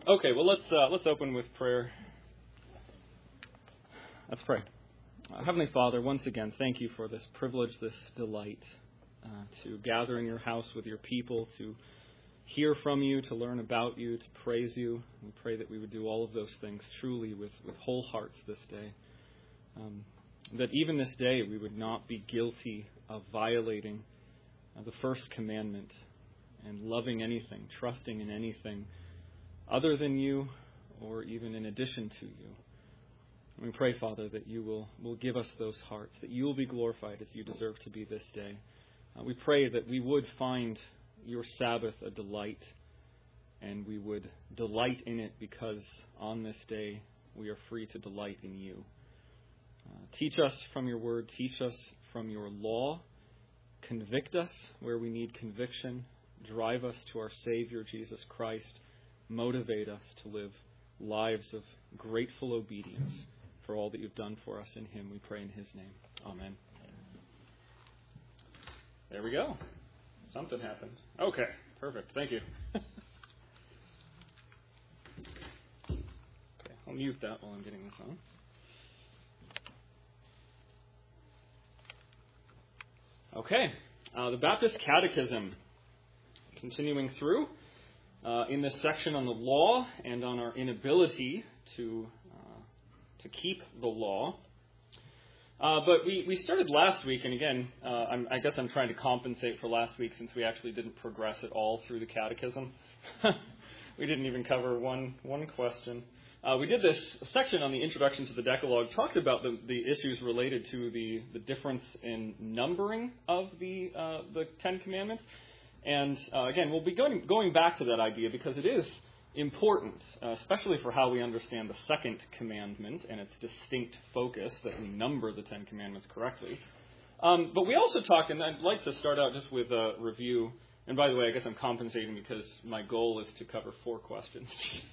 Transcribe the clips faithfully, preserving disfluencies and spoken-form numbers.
Okay, well let's uh, let's open with prayer. Let's pray. Uh, Heavenly Father, once again, thank you for this privilege, this delight uh, to gather in your house with your people, to hear from you, to learn about you, to praise you. We pray that we would do all of those things truly with, with whole hearts this day. Um, that even this day we would not be guilty of violating uh, the first commandment and loving anything, trusting in anything other than you or even in addition to you. And we pray, Father, that you will, will give us those hearts, that you will be glorified as you deserve to be this day. Uh, we pray that we would find your Sabbath a delight, and we would delight in it because on this day we are free to delight in you. Uh, teach us from your word, teach us from your law, convict us where we need conviction, drive us to our Savior, Jesus Christ, motivate us to live lives of grateful obedience for all that you've done for us in him. We pray in his name. Amen. There we go. Something happened. Okay, perfect. Thank you. Okay, I'll mute that while I'm getting this on. Okay, uh, the Baptist Catechism. Continuing through uh, in this section on the law and on our inability to uh, to keep the law. Uh, but we, we started last week, and again, uh, I'm, I guess I'm trying to compensate for last week since we actually didn't progress at all through the Catechism. We didn't even cover one one question. Uh, we did this section on the introduction to the Decalogue, talked about the, the issues related to the, the difference in numbering of the uh, the Ten Commandments. And uh, again, we'll be going, going back to that idea because it is important, uh, especially for how we understand the second commandment and its distinct focus, that we number the Ten Commandments correctly. Um, but we also talked, and I'd like to start out just with a review. And by the way, I guess I'm compensating because my goal is to cover four questions.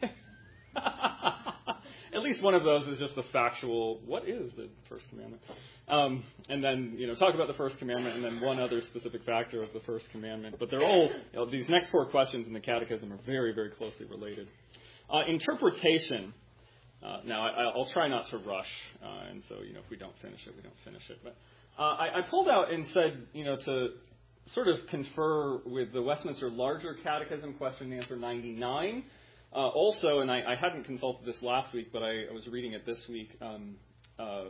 At least one of those is just the factual, what is the first commandment? Um, and then, you know, talk about the first commandment and then one other specific factor of the first commandment. But they're all, you know, these next four questions in the Catechism are very, very closely related. Uh, interpretation. Uh, now, I, I'll try not to rush. Uh, and so, you know, if we don't finish it, we don't finish it. But uh, I, I pulled out and said, you know, to sort of confer with the Westminster Larger Catechism, question and answer ninety-nine. Uh, also, and I, I hadn't consulted this last week, but I, I was reading it this week, um, uh,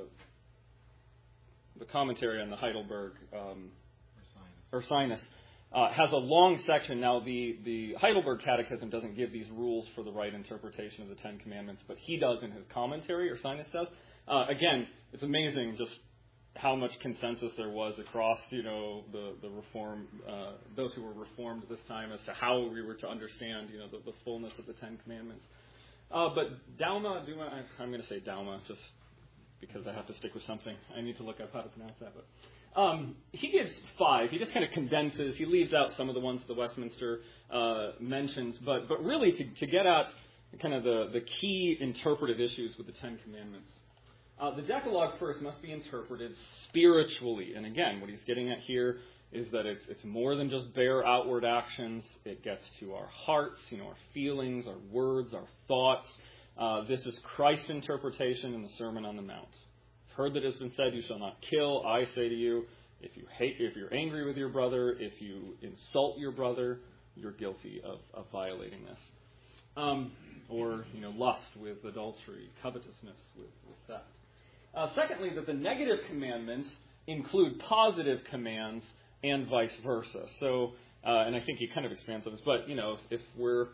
the commentary on the Heidelberg um, Ursinus uh, has a long section. Now, the, the Heidelberg Catechism doesn't give these rules for the right interpretation of the Ten Commandments, but he does in his commentary, Ursinus does. Uh, again, it's amazing just how much consensus there was across, you know, the, the reform, uh, those who were reformed this time as to how we were to understand, you know, the, the fullness of the Ten Commandments. Uh, but Dauma, Duma, I, I'm going to say Dauma just because I have to stick with something. I need to look up how to pronounce that. But um, he gives five. He just kind of condenses. He leaves out some of the ones the Westminster uh, mentions. But but really to, to get at kind of the, the key interpretive issues with the Ten Commandments. Uh, the Decalogue first must be interpreted spiritually. And again, what he's getting at here is that it's, it's more than just bare outward actions. It gets to our hearts, you know, our feelings, our words, our thoughts. Uh, this is Christ's interpretation in the Sermon on the Mount. You've heard that it has been said, you shall not kill. I say to you, if you hate, if you're angry with your brother, if you insult your brother, you're guilty of, of violating this. Um, or, you know, lust with adultery, covetousness with, with theft. Uh, secondly, that the negative commandments include positive commands and vice versa. So, uh, and I think he kind of expands on this, but, you know, if, if we're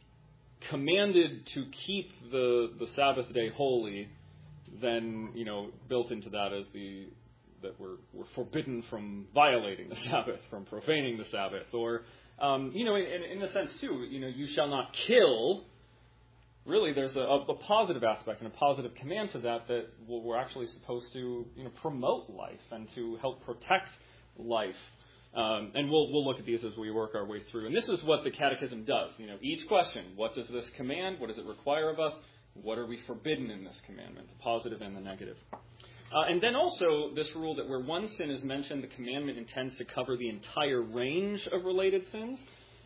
commanded to keep the, the Sabbath day holy, then, you know, built into that is the, that we're, we're forbidden from violating the Sabbath, from profaning the Sabbath. Or, um, you know, in, in a sense, too, you know, you shall not kill. Really, there's a, a positive aspect and a positive command to that, that we're actually supposed to, you know, promote life and to help protect life. Um, and we'll we'll look at these as we work our way through. And this is what the Catechism does. You know, each question: what does this command? What does it require of us? What are we forbidden in this commandment? The positive and the negative. Uh, and then also this rule that where one sin is mentioned, the commandment intends to cover the entire range of related sins.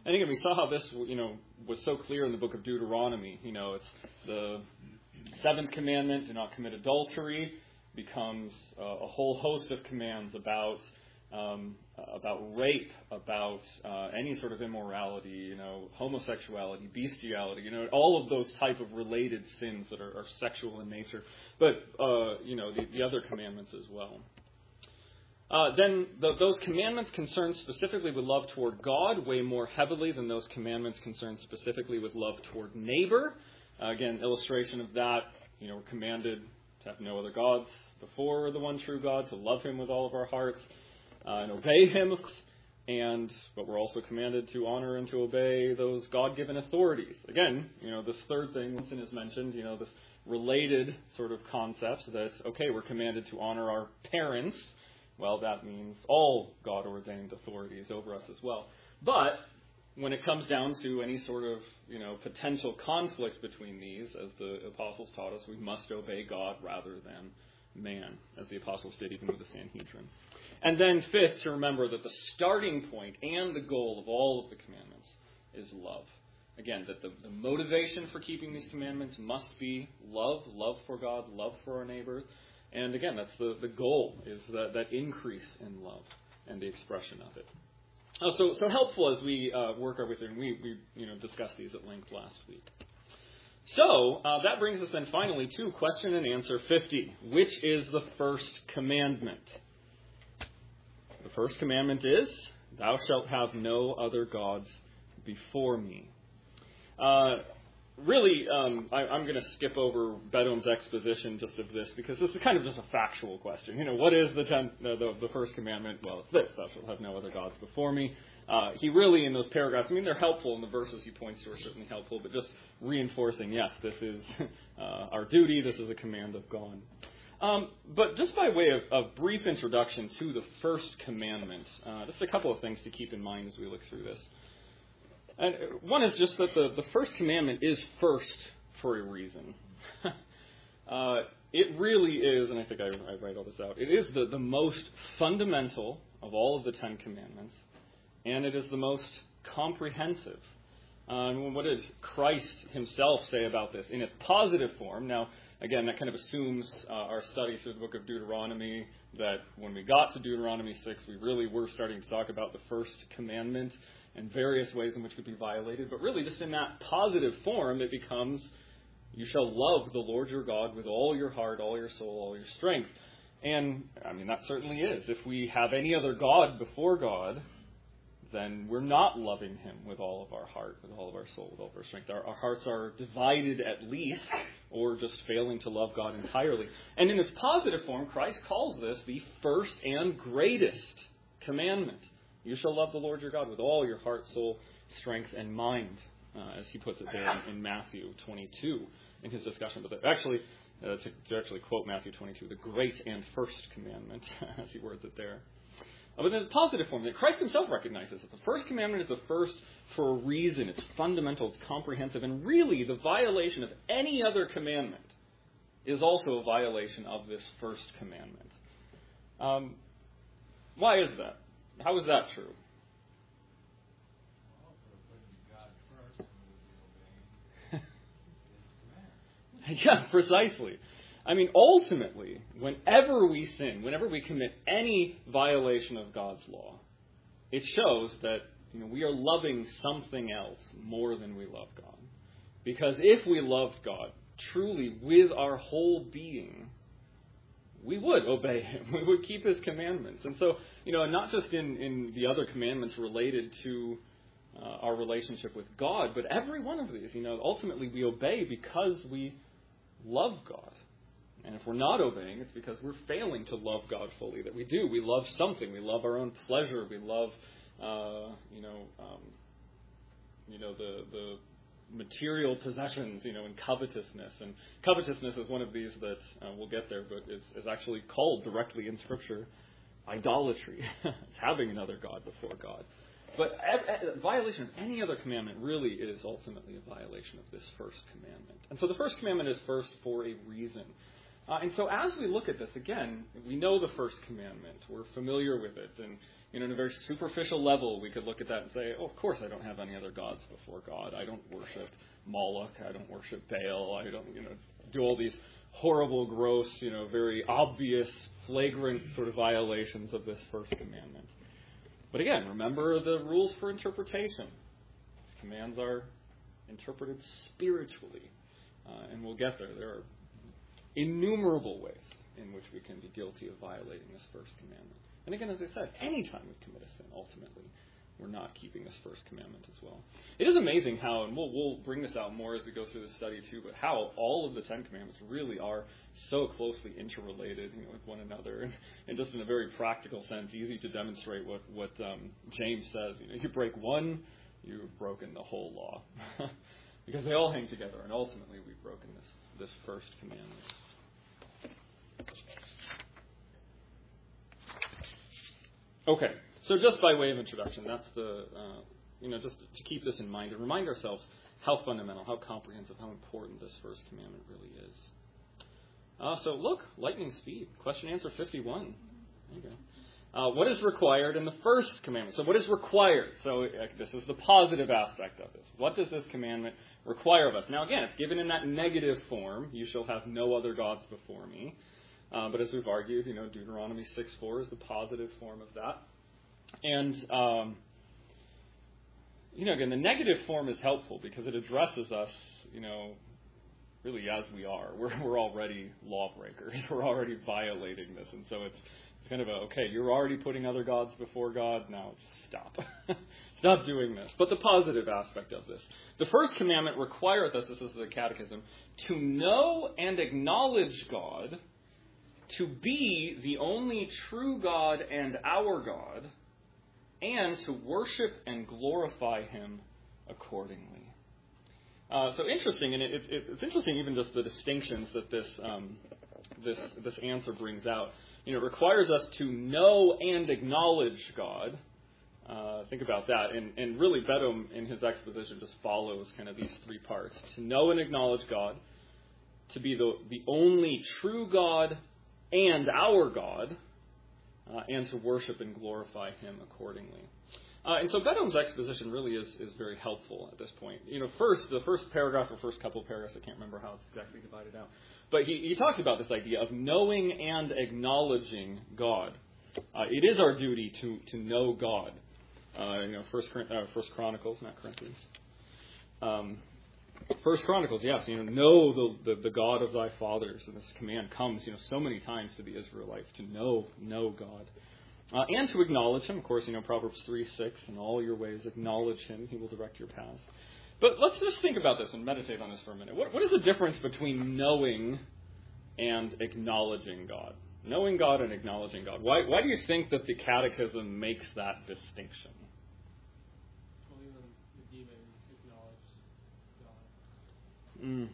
And again, we saw how this, you know, was so clear in the book of Deuteronomy. You know, it's the seventh commandment, do not commit adultery, becomes uh, a whole host of commands about um, about rape, about uh, any sort of immorality, you know, homosexuality, bestiality, you know, all of those type of related sins that are, are sexual in nature. But, uh, you know, the, the other commandments as well. Uh, then the, those commandments concerned specifically with love toward God weigh more heavily than those commandments concerned specifically with love toward neighbor. Uh, again, illustration of that, you know, we're commanded to have no other gods before the one true God, to love him with all of our hearts uh, and obey him. And but we're also commanded to honor and to obey those God-given authorities. Again, you know, this third thing Winston has mentioned, you know, this related sort of concepts that, okay, we're commanded to honor our parents. Well, that means all God-ordained authorities over us as well. But when it comes down to any sort of, you know, potential conflict between these, as the apostles taught us, we must obey God rather than man, as the apostles did even with the Sanhedrin. And then fifth, to remember that the starting point and the goal of all of the commandments is love. Again, that the, the motivation for keeping these commandments must be love, love for God, love for our neighbors. And again, that's the, the goal, is that, that increase in love and the expression of it. Oh, so, so helpful as we uh, work our way through, and we, we you know, discussed these at length last week. So, uh, that brings us then finally to question and answer fifty. Which is the first commandment? The first commandment is, thou shalt have no other gods before me. Uh, really, um, I, I'm going to skip over Bedom's exposition just of this, because this is kind of just a factual question. You know, what is the, ten, the, the, the first commandment? Well, it's this, thou shalt have no other gods before me. Uh, he really, in those paragraphs, I mean, they're helpful, and the verses he points to are certainly helpful, but just reinforcing, yes, this is uh, our duty, this is a command of God. Um, but just by way of, of brief introduction to the first commandment, uh, just a couple of things to keep in mind as we look through this. And one is just that the, the first commandment is first for a reason. uh, it really is, and I think I, I write all this out, it is the, the most fundamental of all of the Ten Commandments, and it is the most comprehensive. Um, what did Christ himself say about this in its positive form? Now, again, that kind of assumes uh, our study through the book of Deuteronomy, that when we got to Deuteronomy six, we really were starting to talk about the first commandment and various ways in which it could be violated. But really, just in that positive form, it becomes, you shall love the Lord your God with all your heart, all your soul, all your strength. And, I mean, that certainly is. If we have any other God before God, then we're not loving him with all of our heart, with all of our soul, with all of our strength. Our, our hearts are divided at least, or just failing to love God entirely. And in its positive form, Christ calls this the first and greatest commandment. You shall love the Lord your God with all your heart, soul, strength, and mind, uh, as he puts it there in, in Matthew twenty-two in his discussion. But actually, uh, to, to actually quote Matthew twenty-two, the great and first commandment, as he words it there. But in the positive form, that Christ himself recognizes that the first commandment is the first for a reason. It's fundamental, it's comprehensive, and really the violation of any other commandment is also a violation of this first commandment. Um, why is that? How is that true? Yeah, precisely. I mean, ultimately, whenever we sin, whenever we commit any violation of God's law, it shows that, you know, we are loving something else more than we love God. Because if we loved God truly with our whole being, we would obey him. We would keep his commandments. And so, you know, not just in, in the other commandments related to uh, our relationship with God, but every one of these, you know, ultimately we obey because we love God. And if we're not obeying, it's because we're failing to love God fully. That we do. We love something. We love our own pleasure. We love, uh, you know, um, you know, the the material possessions, you know, and covetousness. And covetousness is one of these that uh, we'll get there, but is, is actually called directly in Scripture idolatry. It's having another God before God. But a, a violation of any other commandment really is ultimately a violation of this first commandment. And so the first commandment is first for a reason. Uh, and so as we look at this, again, we know the first commandment. We're familiar with it. And you know, on a very superficial level, we could look at that and say, oh, of course I don't have any other gods before God. I don't worship Moloch. I don't worship Baal. I don't, you know, do all these horrible, gross, you know, very obvious, flagrant sort of violations of this first commandment. But again, remember the rules for interpretation. Commands are interpreted spiritually. Uh, and we'll get there. There are innumerable ways in which we can be guilty of violating this first commandment. And again, as I said, anytime we commit a sin, ultimately, we're not keeping this first commandment as well. It is amazing how, and we'll, we'll bring this out more as we go through the study too, but how all of the Ten Commandments really are so closely interrelated, you know, with one another, and, and just in a very practical sense, easy to demonstrate what what um, James says. You know, you break one, you've broken the whole law, because they all hang together, and ultimately we've broken this this first commandment. Okay, so just by way of introduction, that's the, uh, you know, just to keep this in mind and remind ourselves how fundamental, how comprehensive, how important this first commandment really is. Uh, so look, lightning speed. Question answer fifty-one. There you go. Uh, what is required in the first commandment? So what is required? So uh, this is the positive aspect of this. What does this commandment require of us? Now again, it's given in that negative form. You shall have no other gods before me. Uh, but as we've argued, you know, Deuteronomy six four is the positive form of that. And, um, you know, again, the negative form is helpful because it addresses us, you know, really as we are. We're, we're already lawbreakers. We're already violating this. And so it's, it's kind of a, okay, you're already putting other gods before God. Now just stop. Stop doing this. But the positive aspect of this. The first commandment requireth us, this is the Catechism, to know and acknowledge God, to be the only true God and our God, and to worship and glorify Him accordingly. Uh, so interesting, and it, it, it's interesting even just the distinctions that this um, this this answer brings out. You know, it requires us to know and acknowledge God. Uh, think about that, and, and really Beddoe in his exposition just follows kind of these three parts: to know and acknowledge God, to be the the only true God and our God, uh, and to worship and glorify Him accordingly. Uh, and so Beddoe's exposition really is, is very helpful at this point. You know, first, the first paragraph or first couple of paragraphs, I can't remember how it's exactly divided out, but he, he talks about this idea of knowing and acknowledging God. Uh, it is our duty to, to know God. Uh, you know, First, uh, First Chronicles, not Corinthians. Um, First Chronicles, yes, you know, know the, the, the God of thy fathers. And this command comes, you know, so many times to the Israelites to know, know God. Uh, and to acknowledge Him. Of course, you know, Proverbs three six, in all your ways acknowledge Him, He will direct your path. But let's just think about this and meditate on this for a minute. What, what is the difference between knowing and acknowledging God? Knowing God and acknowledging God. Why, why do you think that the Catechism makes that distinction? Mm.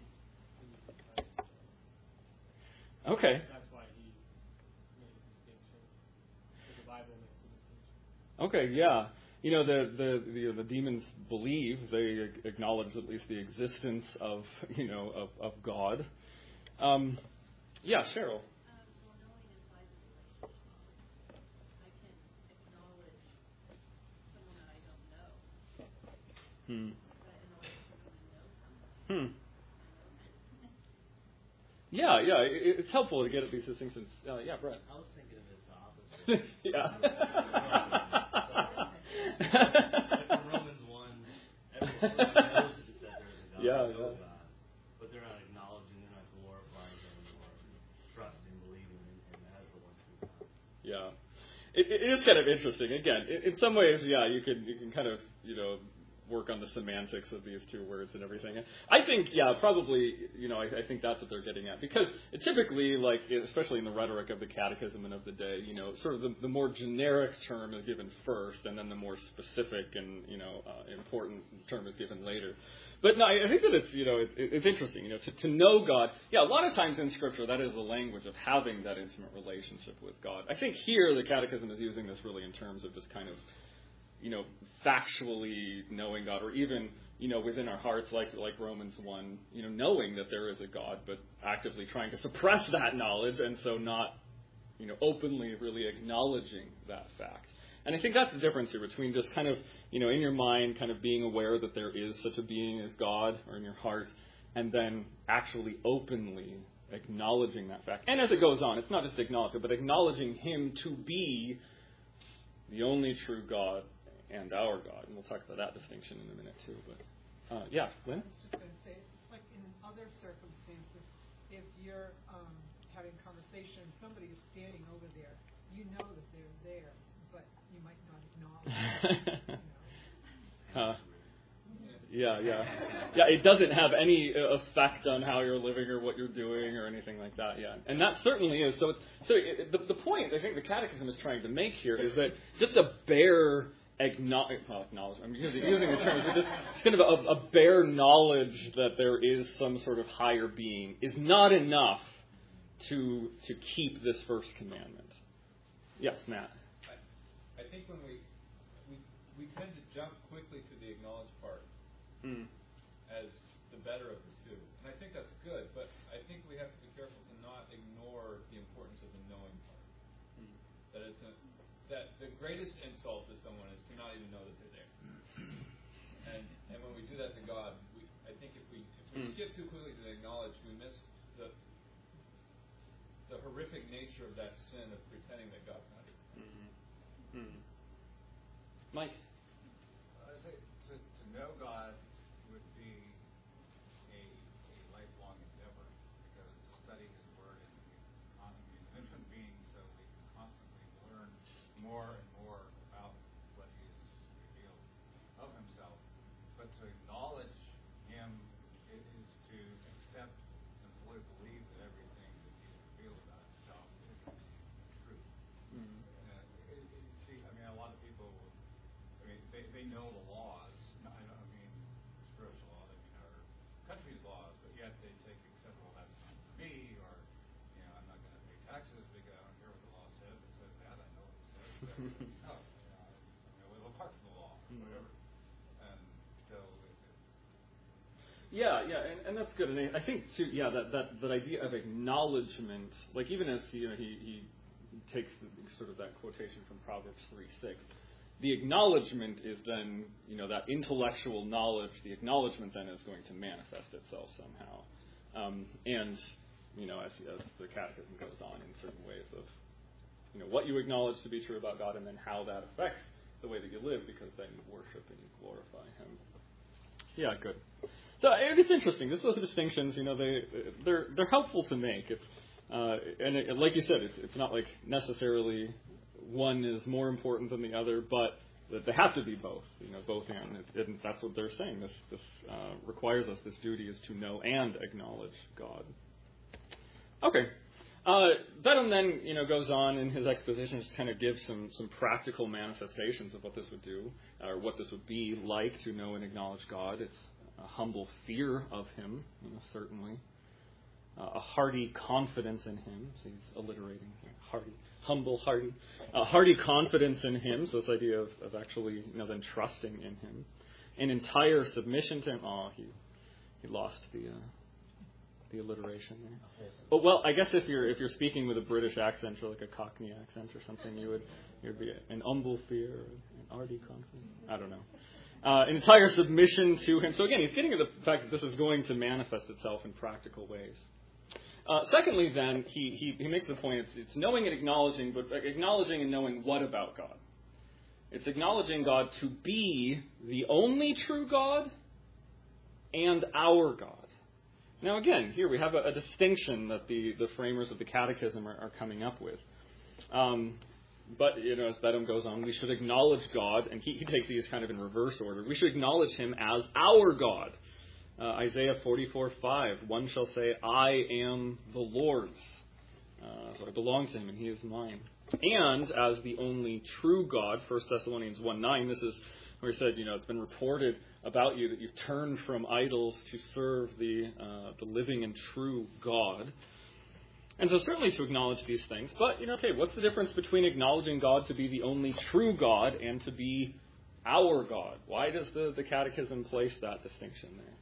Okay. That's why he made a distinction. Because the Bible makes a distinction. Okay, yeah. You know, the the the, the demons believe, they acknowledge at least the existence of, you know, of, of God. Um, yeah, Cheryl. Um, well, knowing implies a relationship. I can acknowledge someone that I don't know. Hmm. But in order to really know someone, Hmm. Yeah, yeah, it, it's helpful to get at these distinctions. Uh, yeah, Brett. I was thinking of its opposite. Yeah. Like in Romans one, everyone knows that there is a God, Yeah, no yeah. God, but they're not acknowledging, they're not glorifying Him or trusting, believing in Him as the one true God. Yeah. It, it is kind of interesting. Again, in, in some ways, yeah, you can you can kind of, you know, work on the semantics of these two words and everything. I think, yeah, probably, you know, I, I think that's what they're getting at. Because typically, like, especially in the rhetoric of the Catechism and of the day, you know, sort of the, the more generic term is given first, and then the more specific and, you know, uh, important term is given later. But no, I think that it's, you know, it, it's interesting, you know, to, to know God. Yeah, a lot of times in Scripture, that is the language of having that intimate relationship with God. I think here the Catechism is using this really in terms of just kind of, you know, factually knowing God, or even you know, within our hearts, like like Romans one, you know, knowing that there is a God, but actively trying to suppress that knowledge, and so not, you know, openly really acknowledging that fact. And I think that's the difference here between just kind of, you know, in your mind, kind of being aware that there is such a being as God, or in your heart, and then actually openly acknowledging that fact. And as it goes on, it's not just acknowledging, but acknowledging Him to be the only true God and our God. And we'll talk about that distinction in a minute too. But uh, yeah, Lynn? I was just going to say, it's like in other circumstances, if you're um, having a conversation, somebody is standing over there, you know that they're there, but you might not acknowledge them. You know? Uh, yeah, yeah. Yeah, it doesn't have any effect on how you're living or what you're doing or anything like that, yeah. And that certainly is. So so it, the, the point I think the Catechism is trying to make here is that just a bare acknowledge, well, acknowledgement, I'm using, using the terms, but just kind of a, a bare knowledge that there is some sort of higher being is not enough to to keep this first commandment. Yes, Matt. I, I think when we, we we tend to jump quickly to the acknowledge part Mm. as the better of the two, and I think that's good. But I think we have to be careful to not ignore the importance of the knowing part. Mm. That it's a, that the greatest insult to someone is to not even know that they're there. and and when we do that to God, we, I think if we if we mm. skip too quickly to the acknowledge, we miss the the horrific nature of that sin of pretending that God's not here. Mm-hmm. Mm-hmm. Mike? I think to, to know God would be a, a lifelong endeavor, because to study His Word, and we constantly, He's an infinite being, so we can constantly learn more and more about what He has revealed of Himself. But to acknowledge Him is to accept and fully believe that everything that He has revealed about Himself is true. Mm-hmm. Uh, it, it, see, I mean, a lot of people, I mean, they, they know the laws. I, I mean, spiritual laws. I mean, our country's laws, but yet they take except, well, that's not for me, or, you know, I'm not going to pay taxes because I don't care what the law says. It says that, I know what it says. But, no, you know, I, I mean, we'll apart from the law, or whatever. And so, it, Yeah, yeah, and, and that's good. And I think too, yeah, that, that, that idea of acknowledgement, like even as you know, he, he takes the, sort of that quotation from Proverbs three six. The acknowledgement is then, you know, that intellectual knowledge. The acknowledgement then is going to manifest itself somehow, um, and you know, as, as the Catechism goes on in certain ways of, you know, what you acknowledge to be true about God, and then how that affects the way that you live, because then you worship and you glorify Him. Yeah, good. So it's interesting. Just those distinctions, you know, they they're they're helpful to make. It's, uh, and it, like you said, it's it's not like necessarily one is more important than the other, but that they have to be both. You know, both and. It, and that's what they're saying. This this uh, requires us. This duty is to know and acknowledge God. Okay. Uh, Bedham then, you know, goes on in his exposition to kind of give some, some practical manifestations of what this would do, or what this would be like to know and acknowledge God. It's a humble fear of Him, you know, certainly. Uh, a hearty confidence in Him. So he's alliterating here. Hearty, humble, hearty. A hearty confidence in Him. So this idea of, of actually, you know, then trusting in Him. An entire submission to Him. Oh, he he lost the uh, the alliteration there. But well, I guess if you're if you're speaking with a British accent or like a Cockney accent or something, you would you'd be an humble fear, an hearty confidence. I don't know. Uh, entire submission to Him. So again, he's getting at the fact that this is going to manifest itself in practical ways. Uh, secondly, then, he, he, he makes the point, it's, it's knowing and acknowledging, but acknowledging and knowing what about God? It's acknowledging God to be the only true God and our God. Now again, here we have a, a distinction that the, the framers of the Catechism are, are coming up with. Um, But, you know, as Bedham goes on, we should acknowledge God, and he, he takes these kind of in reverse order. We should acknowledge Him as our God. Uh, Isaiah forty-four five, one shall say, I am the Lord's. Uh, so I belong to Him, and He is mine. And as the only true God, First Thessalonians one nine, this is where he said, you know, it's been reported about you that you've turned from idols to serve the uh, the living and true God. And so certainly to acknowledge these things. But, you know, okay, what's the difference between acknowledging God to be the only true God and to be our God. Why does the, the Catechism place that distinction there?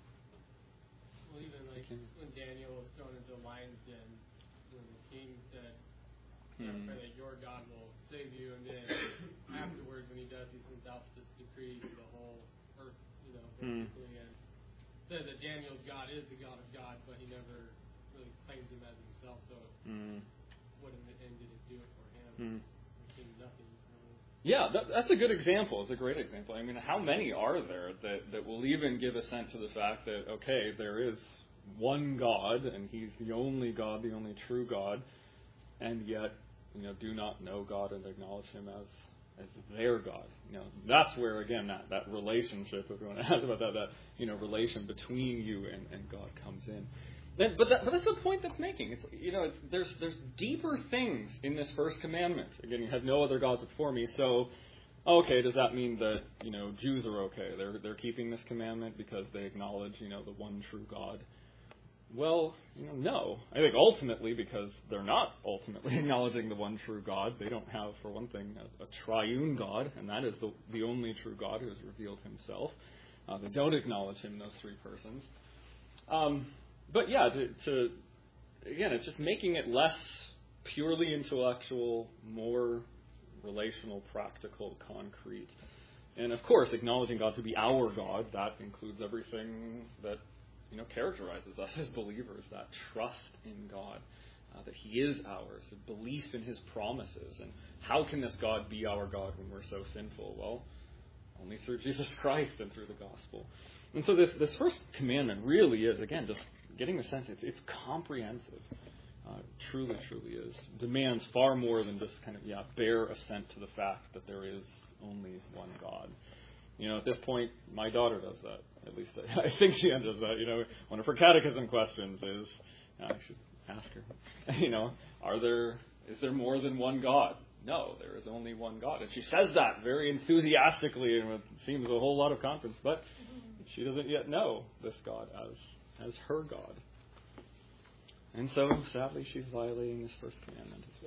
Well, even like when Daniel was thrown into the lion's den, when the king said, Hmm. pray that your God will save you, and then afterwards when he does, he sends out this decree to the whole earth, you know, Hmm. basically, and says that Daniel's God is the God of God, but he never really claims him as himself, so Hmm. what in the end did it do it for him? Hmm. It became nothing. Really. Yeah, that, that's a good example. It's a great example. I mean, how many are there that, that will even give assent to the fact that, okay, there is one God, and He's the only God, the only true God, and yet, you know, do not know God and acknowledge Him as as their God. You know, that's where, again, that, that relationship, if you want to ask about that, that, you know, relation between you and, and God comes in. Then, but, that, but that's the point that's making. It's, you know, it's, there's there's deeper things in this first commandment. Again, you have no other gods before me. So, okay, does that mean that, you know, Jews are okay? They're they're keeping this commandment because they acknowledge, you know, the one true God. Well, you know, no. I think ultimately because they're not ultimately acknowledging the one true God. They don't have, for one thing, a, a triune God, and that is the the only true God who has revealed Himself. Uh, they don't acknowledge Him in those three persons. Um, but yeah, to, to again, it's just making it less purely intellectual, more relational, practical, concrete. And of course, acknowledging God to be our God, that includes everything that, you know, characterizes us as believers, that trust in God, uh, that He is ours, a belief in His promises. And how can this God be our God when we're so sinful? Well, only through Jesus Christ and through the gospel. And so this, this first commandment really is, again, just getting the sense it's, it's comprehensive. Uh, truly, truly is. Demands far more than just kind of, yeah, bare assent to the fact that there is only one God. You know, at this point, my daughter does that. At least I, I think she does that. You know, one of her catechism questions is, uh, I should ask her, you know, are there, is there more than one God? No, there is only one God. And she says that very enthusiastically and with seems a whole lot of confidence, but she doesn't yet know this God as as her God. And so, sadly, she's violating this first commandment as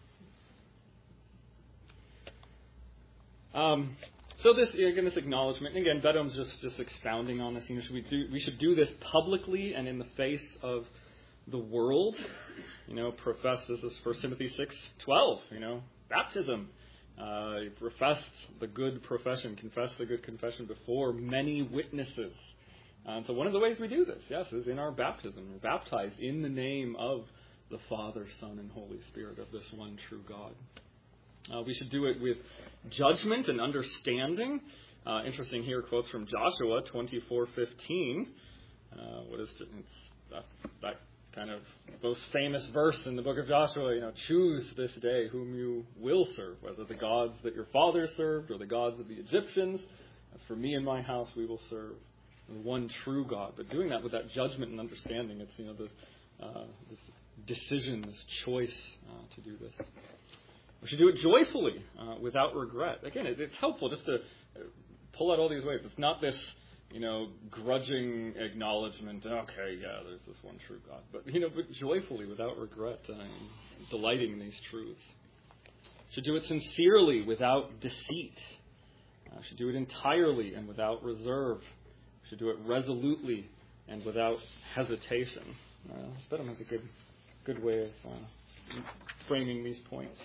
well. Um, so this, again, this acknowledgement, and again, Beddome's just, just expounding on this. You know, should we, do, we should do this publicly and in the face of the world. You know, profess, this is First Timothy six twelve, you know, baptism. Uh, profess the good profession, confess the good confession before many witnesses. And so one of the ways we do this, yes, is in our baptism. We're baptized in the name of the Father, Son, and Holy Spirit of this one true God. Uh, we should do it with judgment and understanding. Uh, interesting here, quotes from Joshua twenty-four fifteen. Uh, what is it? It's that, that kind of most famous verse in the book of Joshua. You know, choose this day whom you will serve, whether the gods that your fathers served or the gods of the Egyptians. As for me and my house, we will serve the one true God. But doing that with that judgment and understanding, it's, you know, this, uh, this decision, this choice uh, to do this. We should do it joyfully, uh, without regret. Again, it, it's helpful just to pull out all these ways. It's not this, you know, grudging acknowledgement. Okay, yeah, there's this one true God, but you know, but joyfully, without regret, uh, delighting in these truths. Should do it sincerely, without deceit. Uh, should do it entirely and without reserve. Should do it resolutely and without hesitation. Uh, Bedham has a good, good way of uh, framing these points.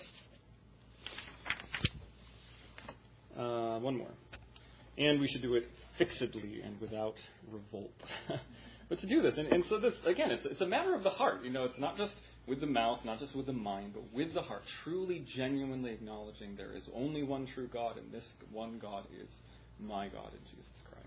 Uh, one more. And we should do it fixedly and without revolt. But to do this, and, and so this, again, it's, it's a matter of the heart. You know, it's not just with the mouth, not just with the mind, but with the heart, truly, genuinely acknowledging there is only one true God, and this one God is my God in Jesus Christ.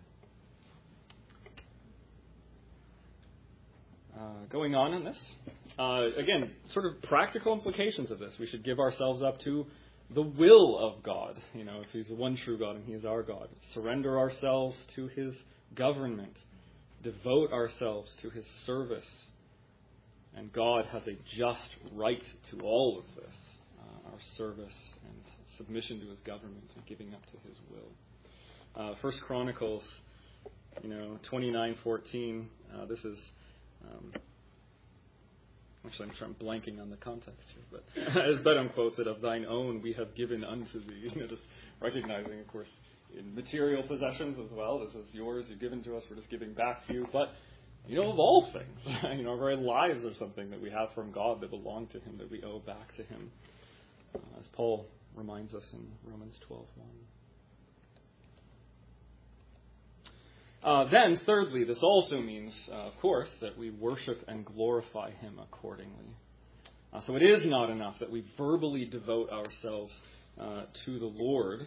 Uh, going on in this, uh, again, sort of practical implications of this. We should give ourselves up to the will of God. You know, if He's the one true God and He is our God. Surrender ourselves to His government. Devote ourselves to His service. And God has a just right to all of this, uh, our service and submission to His government and giving up to His will. Uh, First Chronicles, you know, twenty-nine fourteen. Uh, this is. Um, actually, I'm, I'm blanking on the context here, but as Bedham quotes it, of thine own we have given unto thee. You know, just recognizing, of course, in material possessions as well. This is yours. You've given to us. We're just giving back to you. But, you know, of all things, you know, our very lives are something that we have from God that belong to Him, that we owe back to Him, uh, as Paul reminds us in Romans twelve one. Uh, then, thirdly, this also means, uh, of course, that we worship and glorify Him accordingly. Uh, so it is not enough that we verbally devote ourselves uh, to the Lord.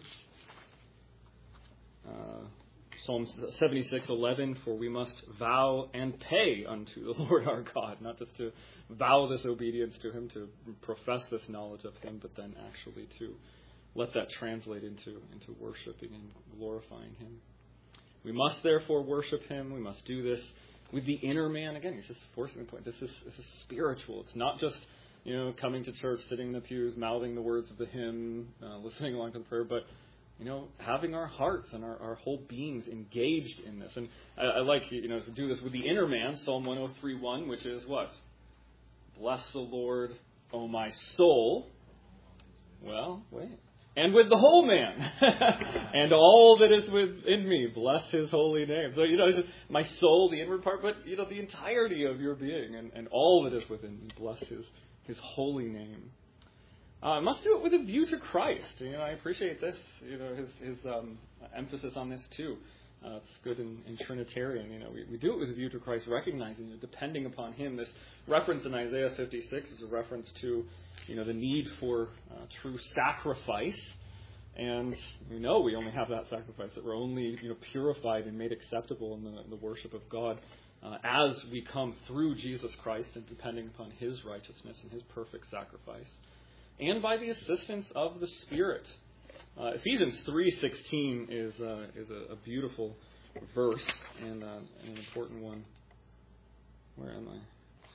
Uh, Psalm seventy-six eleven, for we must vow and pay unto the Lord our God, not just to vow this obedience to Him, to profess this knowledge of Him, but then actually to let that translate into, into worshiping and glorifying Him. We must therefore worship Him. We must do this with the inner man. Again, he's just forcing the point. This is this is spiritual. It's not just, you know, coming to church, sitting in the pews, mouthing the words of the hymn, uh, listening along to the prayer, but, you know, having our hearts and our, our whole beings engaged in this. And I, I like, you know, to do this with the inner man, Psalm one oh three one, which is what? Bless the Lord, O my soul. Well, wait. And with the whole man, and all that is within me, bless His holy name. So, you know, it's just my soul, the inward part, but, you know, the entirety of your being, and, and all that is within me, bless His His holy name. Uh, must do it with a view to Christ. You know, I appreciate this. You know, his his um, emphasis on this too. Uh, it's good in, in Trinitarian. You know, we, we do it with a view to Christ, recognizing, you know, depending upon Him. This reference in Isaiah fifty-six is a reference to, you know, the need for uh, true sacrifice. And we know we only have that sacrifice, that we're only, you know, purified and made acceptable in the, in the worship of God uh, as we come through Jesus Christ and depending upon His righteousness and His perfect sacrifice, and by the assistance of the Spirit. Uh, Ephesians three sixteen is uh, is a, a beautiful verse and uh, an important one. Where am I?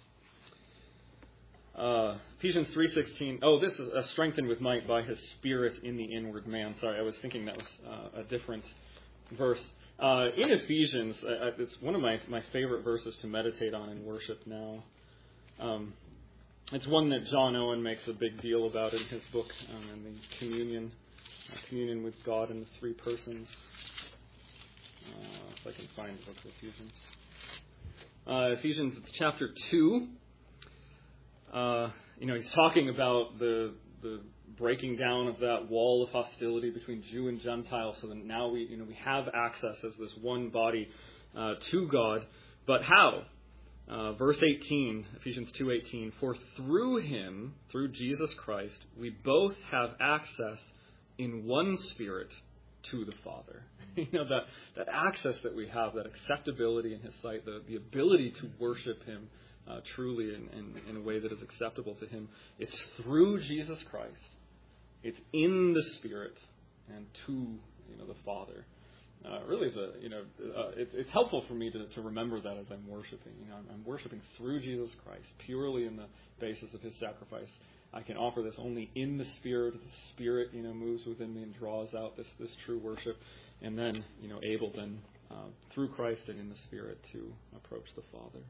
Uh, Ephesians three sixteen. Oh, this is uh, strengthened with might by His Spirit in the inward man. Sorry, I was thinking that was uh, a different verse. Uh, in Ephesians, uh, it's one of my, my favorite verses to meditate on in worship now. Um, it's one that John Owen makes a big deal about in his book, um, in the communion, uh, communion with God in the three persons. Uh, if I can find the book of Ephesians. Uh, Ephesians, it's chapter two. Uh, you know, he's talking about the the breaking down of that wall of hostility between Jew and Gentile, so that now we, you know, we have access as this one body uh, to God. But how? Uh, verse eighteen, Ephesians two eighteen. For through Him, through Jesus Christ, we both have access in one Spirit to the Father. You know, that that access that we have, that acceptability in His sight, the the ability to worship Him Uh, truly in, in, in a way that is acceptable to Him. It's through Jesus Christ. It's in the Spirit and to, you know, the Father. Uh, really, is a, you know, uh, it, it's helpful for me to, to remember that as I'm worshiping. You know, I'm, I'm worshiping through Jesus Christ, purely in the basis of His sacrifice. I can offer this only in the Spirit. The Spirit, you know, moves within me and draws out this this true worship, and then, you know, able then uh, through Christ and in the Spirit to approach the Father.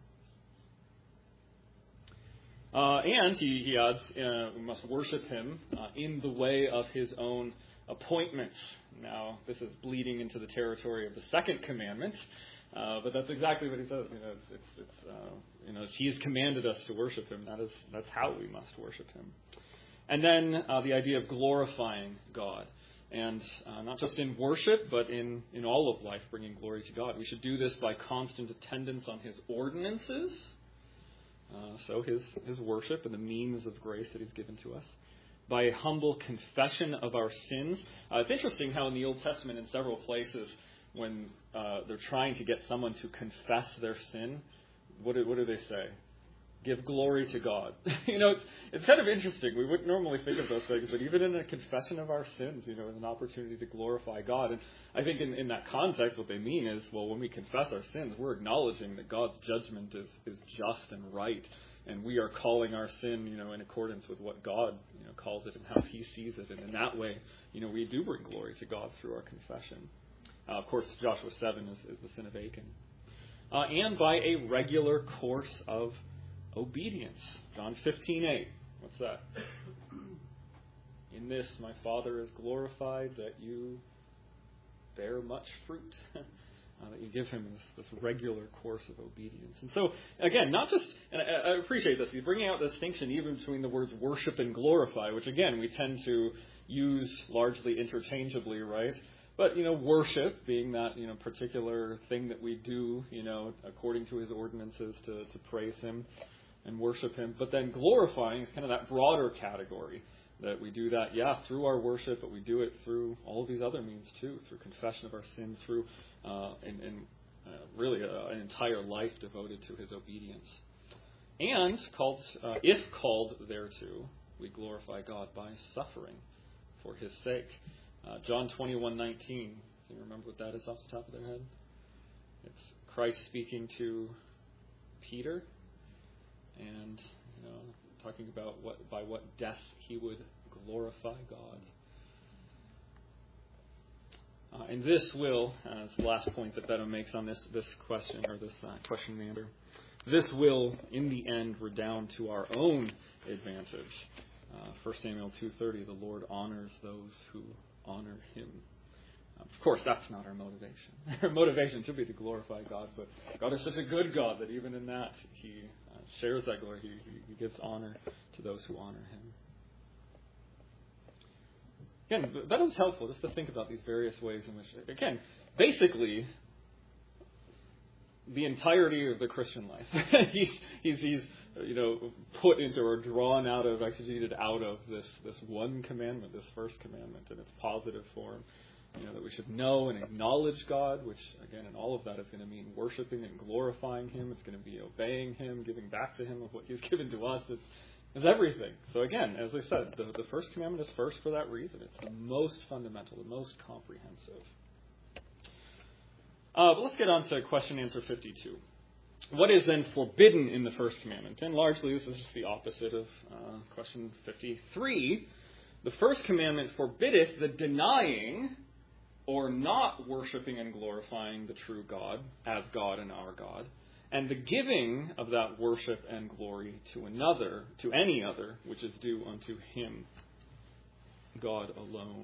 Uh, and he, he adds, uh, we must worship Him uh, in the way of His own appointment. Now, this is bleeding into the territory of the second commandment, uh, but that's exactly what he says. You know, it's, it's, it's uh, you know, He has commanded us to worship Him. That is, that's how we must worship Him. And then uh, the idea of glorifying God, and uh, not just in worship, but in in all of life, bringing glory to God. We should do this by constant attendance on His ordinances. Uh, so his, his worship and the means of grace that He's given to us. By a humble confession of our sins. Uh, it's interesting how in the Old Testament, in several places, when uh, they're trying to get someone to confess their sin, what do, what do they say? Give glory to God. you know, it's, it's kind of interesting. We wouldn't normally think of those things, but even in a confession of our sins, you know, is an opportunity to glorify God. And I think in, in that context, what they mean is, well, when we confess our sins, we're acknowledging that God's judgment is, is just and right, and we are calling our sin, you know, in accordance with what God, you know, calls it and how He sees it. And in that way, you know, we do bring glory to God through our confession. Uh, of course, Joshua seven is, is the sin of Achan. Uh, and by a regular course of obedience. John fifteen eight. What's that? In this my Father is glorified, that you bear much fruit. Uh, that you give him this, this regular course of obedience. And so, again, not just, and I, I appreciate this, he's bringing out the distinction even between the words worship and glorify, which, again, we tend to use largely interchangeably, right? But, you know, worship being that, you know, particular thing that we do, you know, according to his ordinances to, to praise him and worship him. But then glorifying is kind of that broader category. That we do that, yeah, through our worship, but we do it through all of these other means too, through confession of our sin, through uh, and, and uh, really a, an entire life devoted to his obedience. And called, uh, if called thereto, we glorify God by suffering for his sake. Uh, John twenty-one nineteen. Do you remember what that is off the top of their head? It's Christ speaking to Peter, and you know, talking about what by what death he would glorify God. Uh, and this will, as the last point that Beto makes on this, this question, or this uh, question and answer, this will, in the end, redound to our own advantage. Uh, First Samuel two thirty, the Lord honors those who honor him. Um, of course, that's not our motivation. Our motivation should be to glorify God, but God is such a good God that even in that, he uh, shares that glory. He, he, he gives honor to those who honor him. Again, that is helpful just to think about these various ways in which, again, basically, the entirety of the Christian life, he's, he's, he's, you know, put into or drawn out of, exegeted out of this, this one commandment, this first commandment in its positive form. You know, that we should know and acknowledge God, which, again, in all of that is going to mean worshiping and glorifying him. It's going to be obeying him, giving back to him of what he's given to us. It's, it's everything. So again, as I said, the, the first commandment is first for that reason. It's the most fundamental, the most comprehensive. Uh, but let's get on to question answer fifty-two. What is then forbidden in the first commandment? And largely this is just the opposite of uh, question fifty-three. The first commandment forbiddeth the denying or not worshiping and glorifying the true God as God and our God, and the giving of that worship and glory to another, to any other, which is due unto him, God alone.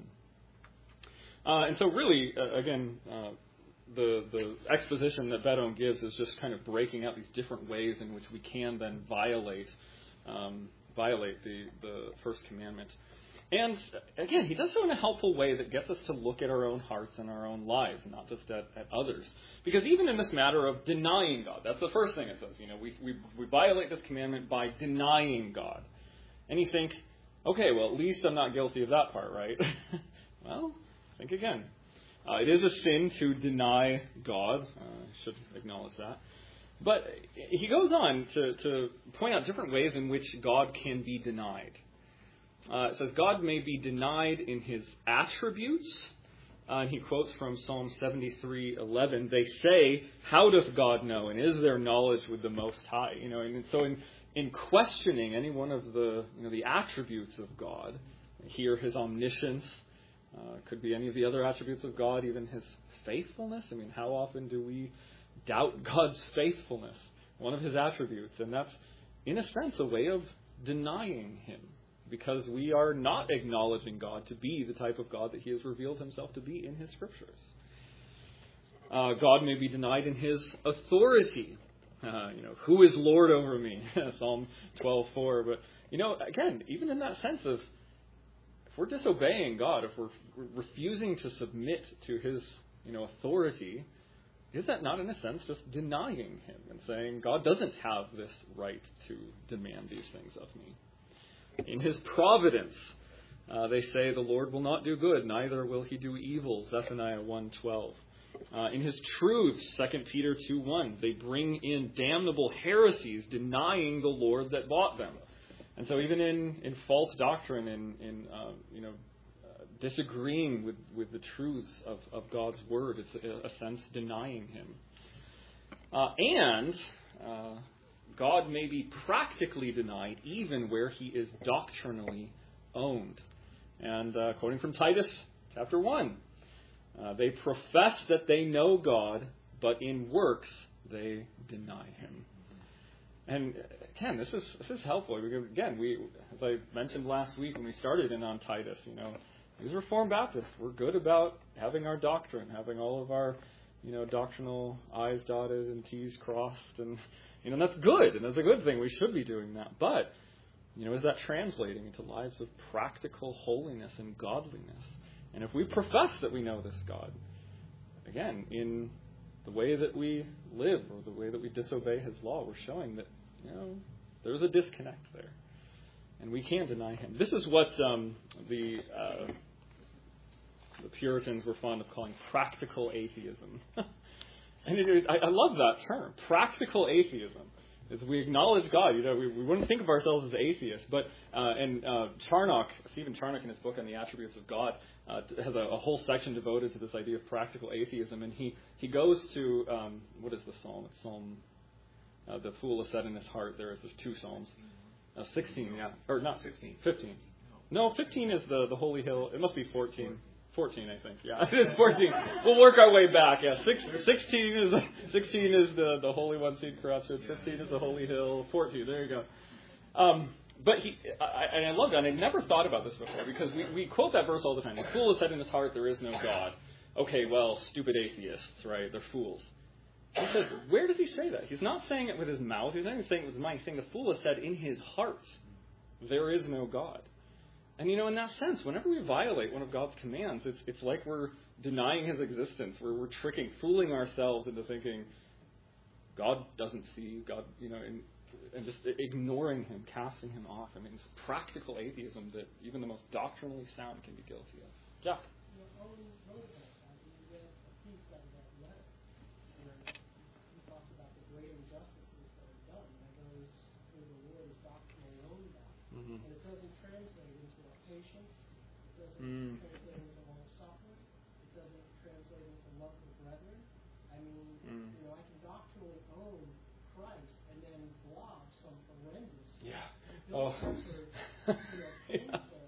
Uh, and so really, uh, again, uh, the the exposition that Beto gives is just kind of breaking out these different ways in which we can then violate um, violate the, the first commandment. And again, he does so in a helpful way that gets us to look at our own hearts and our own lives, not just at, at others. Because even in this matter of denying God, that's the first thing it says. You know, we, we we violate this commandment by denying God. And you think, okay, well, at least I'm not guilty of that part, right? Well, think again. Uh, it is a sin to deny God. Uh, I should acknowledge that. But he goes on to, to point out different ways in which God can be denied. Uh, it says, God may be denied in his attributes. Uh, and he quotes from Psalm seventy-three eleven. They say, how doth God know? And is there knowledge with the Most High? You know, and so in, in questioning any one of the, you know, the attributes of God, here his omniscience, uh, could be any of the other attributes of God, even his faithfulness. I mean, how often do we doubt God's faithfulness? One of his attributes. And that's, in a sense, a way of denying him. Because we are not acknowledging God to be the type of God that he has revealed himself to be in his scriptures. Uh, God may be denied in his authority. Uh, you know, who is Lord over me? Psalm twelve four. But, you know, again, even in that sense of, if we're disobeying God, if we're refusing to submit to his, you know, authority, is that not in a sense just denying him and saying, God doesn't have this right to demand these things of me? In his providence, uh, they say the Lord will not do good, neither will he do evil, Zephaniah one twelve. Uh, in his truths, Second Peter two one, they bring in damnable heresies, denying the Lord that bought them. And so even in, in false doctrine, in, in uh, you know, uh, disagreeing with, with the truths of, of God's word, it's a, a sense denying him. Uh, and... Uh, God may be practically denied even where he is doctrinally owned. And uh, quoting from Titus chapter one, uh, they profess that they know God, but in works they deny him. And again, this is this is helpful. Again, we, as I mentioned last week when we started in on Titus, you know, these Reformed Baptists, we're good about having our doctrine, having all of our, you know, doctrinal I's dotted and T's crossed, and you know, that's good, and that's a good thing. We should be doing that. But, you know, is that translating into lives of practical holiness and godliness? And if we profess that we know this God, again, in the way that we live or the way that we disobey His law, we're showing that, you know, there's a disconnect there. And we can deny Him. This is what um, the uh, the Puritans were fond of calling practical atheism. And it is, I, I love that term, practical atheism. Is we acknowledge God. You know, we, we wouldn't think of ourselves as atheists, but uh, and uh, Charnock, Stephen Charnock, in his book on the attributes of God, uh, has a, a whole section devoted to this idea of practical atheism, and he he goes to um, what is the psalm? It's Psalm. Uh, the fool has said in his heart. There is there's two psalms. Uh, sixteen, yeah, or not sixteen, fifteen. No, fifteen is the the holy hill. It must be fourteen. Fourteen, I think. Yeah, it is fourteen. We'll work our way back. Yeah, Six, sixteen is sixteen is the, the Holy One seen corruption. Fifteen is the Holy Hill. Fourteen, there you go. Um, but he, I, and I love that. And I never thought about this before because we, we quote that verse all the time. The fool has said in his heart, "There is no God." Okay, well, stupid atheists, right? They're fools. He says, where does he say that? He's not saying it with his mouth. He's not even saying it with his mind. He's saying the fool has said in his heart, "There is no God." And, you know, in that sense, whenever we violate one of God's commands, it's it's like we're denying His existence. We're, we're tricking, fooling ourselves into thinking God doesn't see, God, you know, and, and just ignoring Him, casting Him off. I mean, it's practical atheism that even the most doctrinally sound can be guilty of. Jack? You know, Owen wrote about that. He read a piece out of that letter where he talked about the great injustices that are done by those who the Lord is doctrinally owned by. Mm-hmm. And it doesn't translate into our patience. It doesn't Mm. translate into long suffering. It doesn't translate into love for brethren. I mean, Mm. you know, I can doctrinally own Christ and then blog some horrendous, Yeah. bill Oh. centered, you know, Yeah. painful,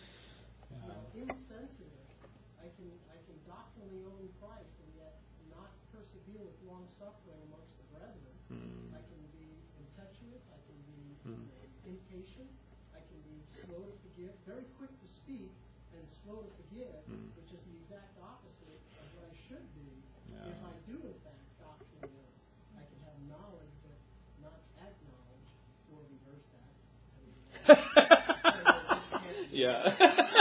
you know, insensitive. I can I can doctrinally own Christ and yet not persevere with long suffering amongst the brethren. Mm. I can be impetuous. I can be Mm. you know, impatient. I can be slow to forgive, very quick to speak, and slow to forgive, Mm. which is the exact opposite of what I should be. Yeah. If I do in fact doctrinally own, I can have knowledge but not acknowledge, or reverse that. I mean, Yeah.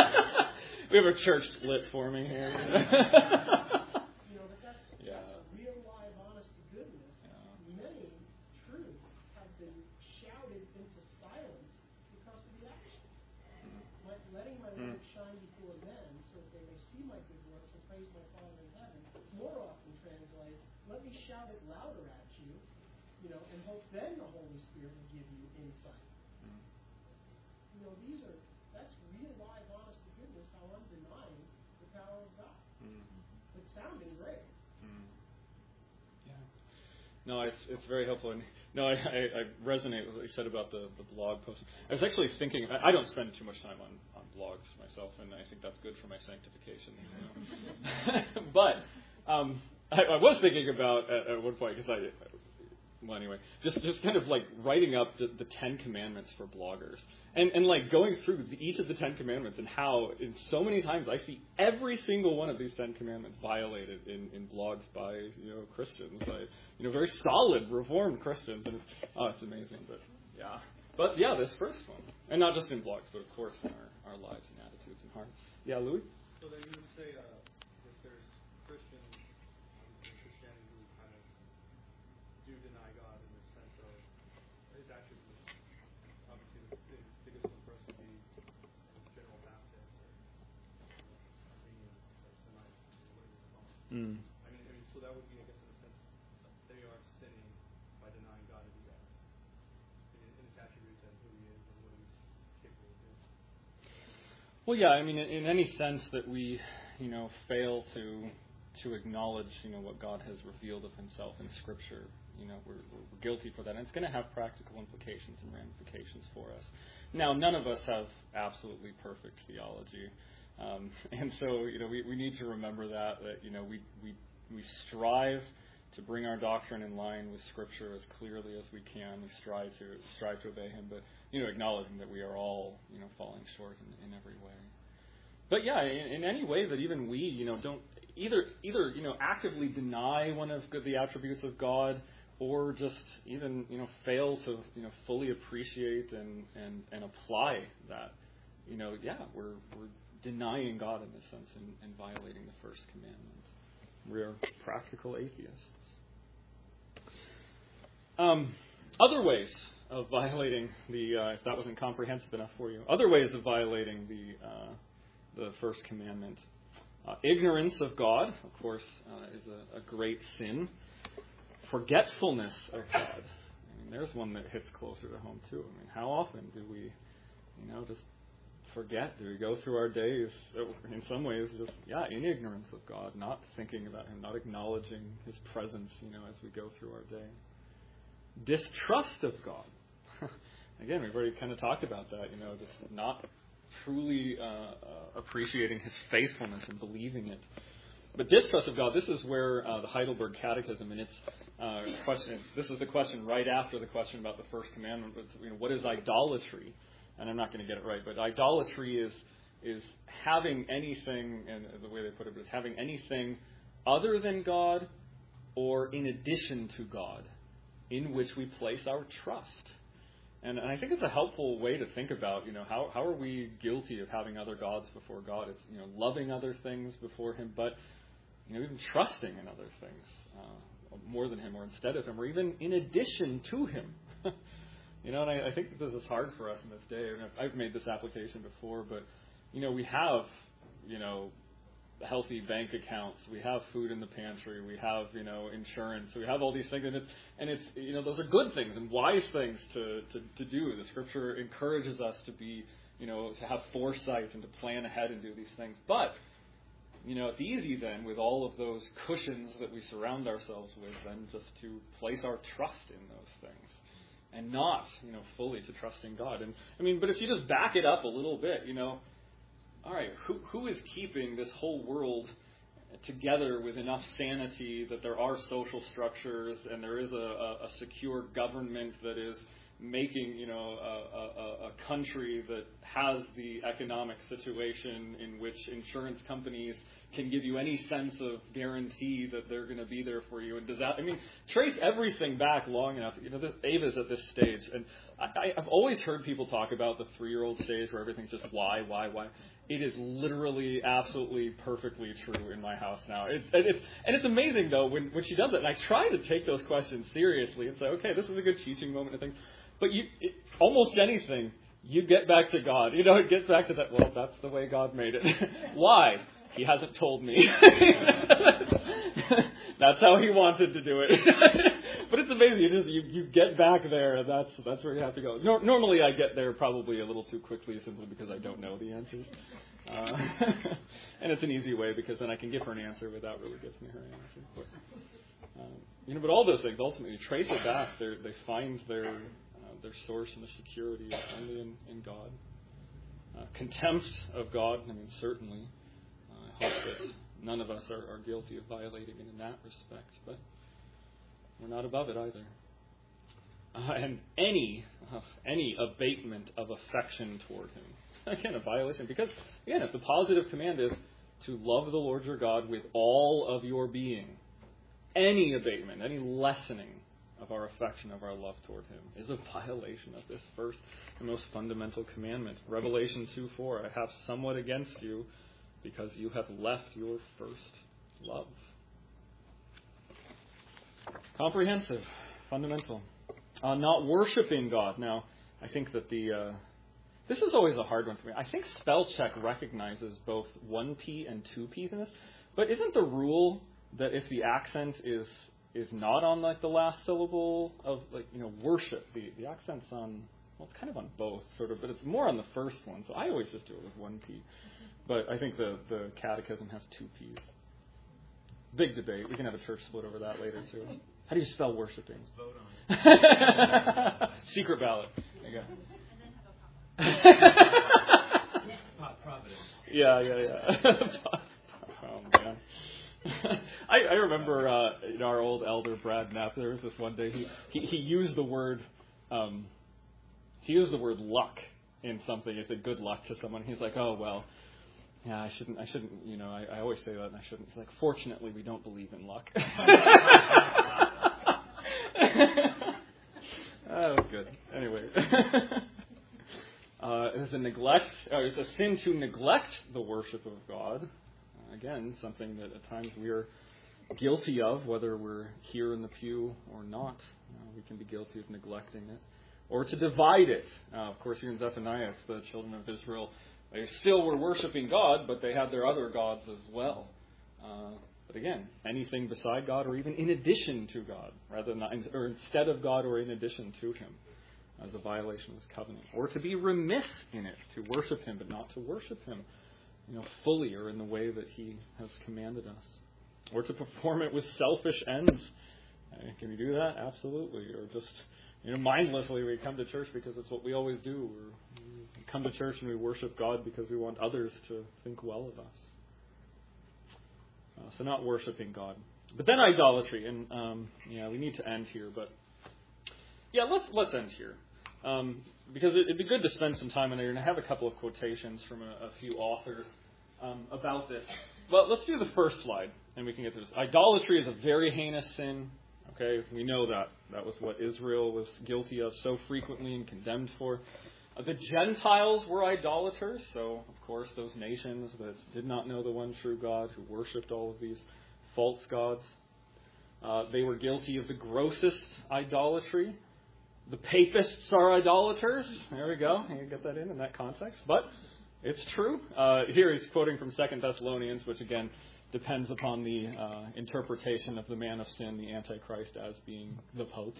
We have a church split forming here. you know, but that's, Yeah. that's real live honest to goodness. Yeah. Many truths have been shouted into silence because of the action. Like letting my Mm. light shine before men so that they may see my good works and praise my Father in heaven more often translates, let me shout it louder at you, you know, and hope then the Holy Spirit will give you insight. Mm. You know, these are, that's real live honest to goodness how I'm denying the power of God. Mm. It's sounding great. Mm. Yeah. No, it's it's very helpful. And no, I, I, I resonate with what you said about the, the blog post. I was actually thinking, I, I don't spend too much time on, on blogs myself, and I think that's good for my sanctification. You know? But um, I, I was thinking about at, at one point, because I, well, anyway, just just kind of like writing up the, the Ten Commandments for bloggers. And, and like going through the, each of the Ten Commandments and how in so many times I see every single one of these Ten Commandments violated in, in blogs by, you know, Christians, by, you know, very solid Reformed Christians. And it's, oh, it's amazing. But yeah, but yeah, this first one, and not just in blogs, but of course in our, our lives and attitudes and hearts. Yeah, Louis? So then you would say uh, if there's Christians, obviously in Christianity, who kind of do deny God in the sense of His attributes. Obviously, the big, biggest one for us would be as General Baptist or Armenian or Semite, whatever you call it. Mm. I mean, I mean, so that would be, I guess, in a sense, they are sinning by denying God to be God in, in His attributes and who He is and what He's capable of doing. Well, yeah, I mean, in, in any sense that we, you know, fail to to acknowledge, you know, what God has revealed of Himself in Scripture, you know, we're, we're guilty for that, and it's going to have practical implications and ramifications for us. Now, none of us have absolutely perfect theology, um, and so, you know, we, we need to remember that that you know we we we strive to bring our doctrine in line with Scripture as clearly as we can. We strive to strive to obey Him, but you know, acknowledging that we are all, you know, falling short in, in every way. but yeah, in, in any way that even we, you know, don't either either you know actively deny one of the attributes of God, or just even you know fail to you know fully appreciate and, and, and apply that. You know, yeah, we're we're denying God in this sense and, and violating the first commandment. We're practical atheists. Um, other ways of violating the, uh, if that wasn't comprehensive enough for you, other ways of violating the uh, the first commandment. Uh, ignorance of God, of course, uh, is a, a great sin. Forgetfulness of God. I mean, there's one that hits closer to home too. I mean, how often do we, you know, just forget? Do we go through our days, in some ways, just, yeah, in ignorance of God, not thinking about Him, not acknowledging His presence, you know, as we go through our day. Distrust of God. Again, we've already kind of talked about that, you know, just not truly uh, uh, appreciating His faithfulness and believing it. But distrust of God, this is where uh, the Heidelberg Catechism, and its uh, question, this is the question right after the question about the first commandment, but, you know, what is idolatry? And I'm not going to get it right, but idolatry is is having anything, and the way they put it is having anything other than God or in addition to God in which we place our trust. And, and I think it's a helpful way to think about, you know, how, how are we guilty of having other gods before God? It's, you know, loving other things before Him, but, you know, even trusting in other things uh, more than Him or instead of Him or even in addition to Him. You know, and I, I think that this is hard for us in this day. And I've made this application before, but, you know, we have, you know, healthy bank accounts. We have food in the pantry. We have, you know, insurance. We have all these things, and it's, and it's, you know, those are good things and wise things to, to, to do. The Scripture encourages us to be, you know, to have foresight and to plan ahead and do these things. But, you know, it's easy then with all of those cushions that we surround ourselves with, then just to place our trust in those things. And not, you know, fully to trust in God. And I mean, but if you just back it up a little bit, you know, all right, who who is keeping this whole world together with enough sanity that there are social structures and there is a, a, a secure government that is making, you know, a, a, a country that has the economic situation in which insurance companies can give you any sense of guarantee that they're going to be there for you? And does that, I mean, trace everything back long enough. You know, this, Ava's at this stage, and I, I've always heard people talk about the three-year-old stage where everything's just why, why, why. It is literally, absolutely, perfectly true in my house now. It's, and, it's, and it's amazing, though, when, when she does it. And I try to take those questions seriously and say, okay, this is a good teaching moment and things. But you, it, almost anything, you get back to God. You know, it gets back to that, well, that's the way God made it. Why? He hasn't told me. That's how He wanted to do it. But it's amazing. You, just, you, you get back there, and that's that's where you have to go. No, normally I get there probably a little too quickly simply because I don't know the answers. Uh, and it's an easy way because then I can give her an answer without really giving her an answer. But, um, you know, but all those things, ultimately, you trace it back. They find their uh, their source and their security only in, in God. Uh, contempt of God, I mean, certainly. I hope that none of us are, are guilty of violating it in that respect, but we're not above it either. Uh, and any uh, any abatement of affection toward Him, again, a violation. Because, again, if the positive command is to love the Lord your God with all of your being, any abatement, any lessening of our affection, of our love toward Him, is a violation of this first and most fundamental commandment. Revelation two four, I have somewhat against you, because you have left your first love. Comprehensive, fundamental. Uh, not worshiping God. Now, I think that the uh, this is always a hard one for me. I think spell check recognizes both one P and two P's in this, but isn't the rule that if the accent is is not on like the last syllable of like you know worship, the the accent's on, well, it's kind of on both sort of, but it's more on the first one. So I always just do it with one P. But I think the, the catechism has two P's. Big debate. We can have a church split over that later, too. How do you spell worshiping? Vote on it. Secret ballot. There you go. And then have a pop. Providence. Yeah, yeah, yeah. Oh, man. I, I remember uh, in our old elder, Brad Knapp, there was this one day, he, he, he used the word, um, he used the word luck in something. He said good luck to someone. He's like, oh, well, Yeah, I shouldn't. I shouldn't. You know, I, I always say that, and I shouldn't. It's like, fortunately, we don't believe in luck. That was good. Anyway, uh, it's a neglect. Uh, it's a sin to neglect the worship of God. Uh, again, something that at times we are guilty of, whether we're here in the pew or not. Uh, we can be guilty of neglecting it, or to divide it. Uh, of course, here in Zephaniah, it's the children of Israel. They still were worshiping God, but they had their other gods as well. Uh, but again, anything beside God, or even in addition to God, rather than or instead of God, or in addition to Him, as a violation of His covenant, or to be remiss in it, to worship Him, but not to worship Him, you know, fully or in the way that He has commanded us, or to perform it with selfish ends. Uh, can we do that? Absolutely. Or just, you know, mindlessly we come to church because it's what we always do. Or we come to church and we worship God because we want others to think well of us. Uh, so not worshiping God. But then idolatry, and um, yeah, we need to end here. But yeah, let's let's end here um, because it, it'd be good to spend some time on it. And I have a couple of quotations from a, a few authors um, about this. But let's do the first slide, and we can get through this. Idolatry is a very heinous sin. Okay, we know that. That was what Israel was guilty of so frequently and condemned for. Uh, the Gentiles were idolaters, so, of course, those nations that did not know the one true God, who worshipped all of these false gods. Uh, they were guilty of the grossest idolatry. The papists are idolaters. There we go. You can get that in in that context. But it's true. Uh, here he's quoting from Second Thessalonians, which, again, depends upon the uh, interpretation of the man of sin, the Antichrist, as being the Pope.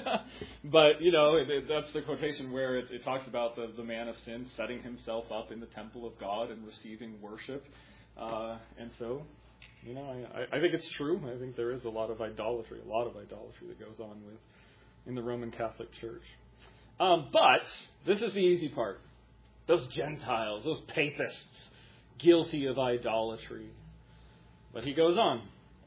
But, you know, it, it, that's the quotation where it, it talks about the, the man of sin setting himself up in the temple of God and receiving worship. Uh, and so, you know, I, I think it's true. I think there is a lot of idolatry, a lot of idolatry that goes on with in the Roman Catholic Church. Um, but this is the easy part. Those Gentiles, those papists, guilty of idolatry. But he goes on.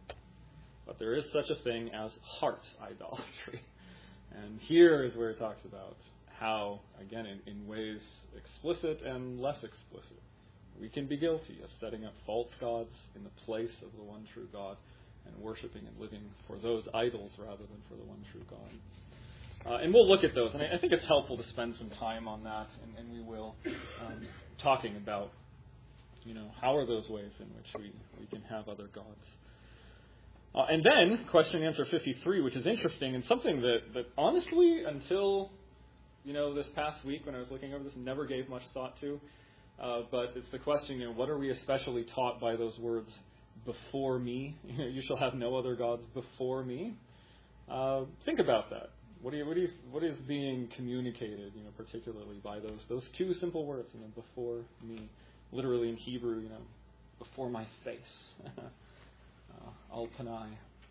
But there is such a thing as heart idolatry. And here is where he talks about how, again, in, in ways explicit and less explicit, we can be guilty of setting up false gods in the place of the one true God and worshiping and living for those idols rather than for the one true God. Uh, and we'll look at those. And I, I think it's helpful to spend some time on that, and, and we will, um, talking about, you know, how are those ways in which we, we can have other gods. Uh, and then, question and answer fifty-three, which is interesting, and something that, that honestly, until, you know, this past week when I was looking over this, never gave much thought to. Uh, but it's the question, you know, what are we especially taught by those words, before me? You shall have no other gods before me. Uh, think about that. What, do you, what, do you, what is being communicated, you know, particularly by those those two simple words, you know, before me? Literally in Hebrew, you know, before my face. uh, Al panai.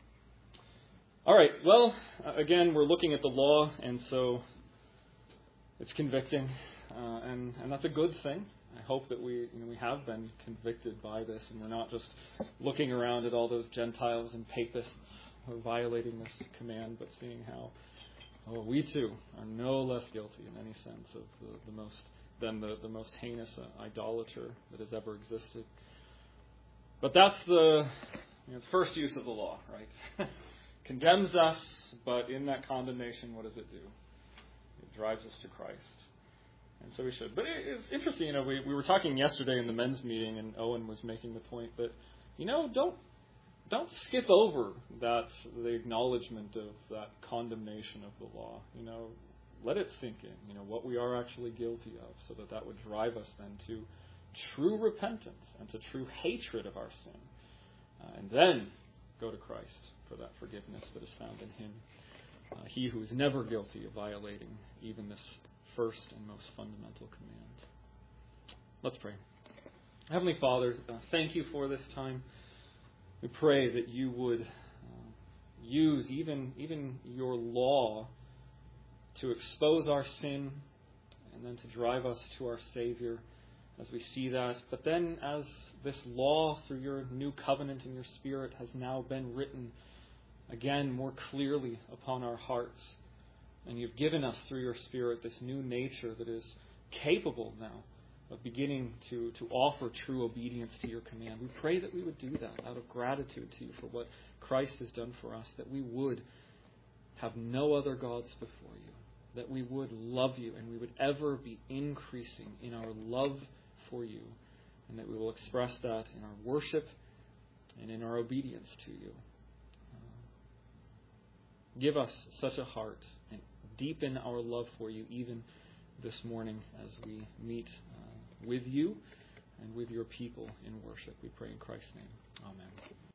All right, well, uh, again, we're looking at the law, and so it's convicting, uh, and, and that's a good thing. I hope that we, you know, we have been convicted by this, and we're not just looking around at all those Gentiles and papists who are violating this command, but seeing how, oh, we too are no less guilty in any sense of the, the most than the, the most heinous uh, idolater that has ever existed. But that's the, you know, first use of the law, right? Condemns us, but in that condemnation, what does it do? It drives us to Christ. And so we should. But it, it's interesting, you know, we, we were talking yesterday in the men's meeting, and Owen was making the point that, you know, don't don't skip over that, the acknowledgement of that condemnation of the law. You know, let it sink in, you know, what we are actually guilty of, so that that would drive us then to true repentance and to true hatred of our sin. Uh, and then go to Christ for that forgiveness that is found in Him. Uh, he who is never guilty of violating even this first and most fundamental command. Let's pray. Heavenly Father, uh, thank you for this time. We pray that you would uh, use even, even your law to expose our sin and then to drive us to our Savior as we see that. But then as this law through your new covenant and your Spirit has now been written again more clearly upon our hearts, and you've given us through your Spirit this new nature that is capable now of beginning to, to offer true obedience to your command. We pray that we would do that out of gratitude to you for what Christ has done for us, that we would have no other gods before you, that we would love you and we would ever be increasing in our love for you, and that we will express that in our worship and in our obedience to you. Uh, give us such a heart and deepen our love for you even this morning as we meet uh, with you and with your people in worship. We pray in Christ's name. Amen.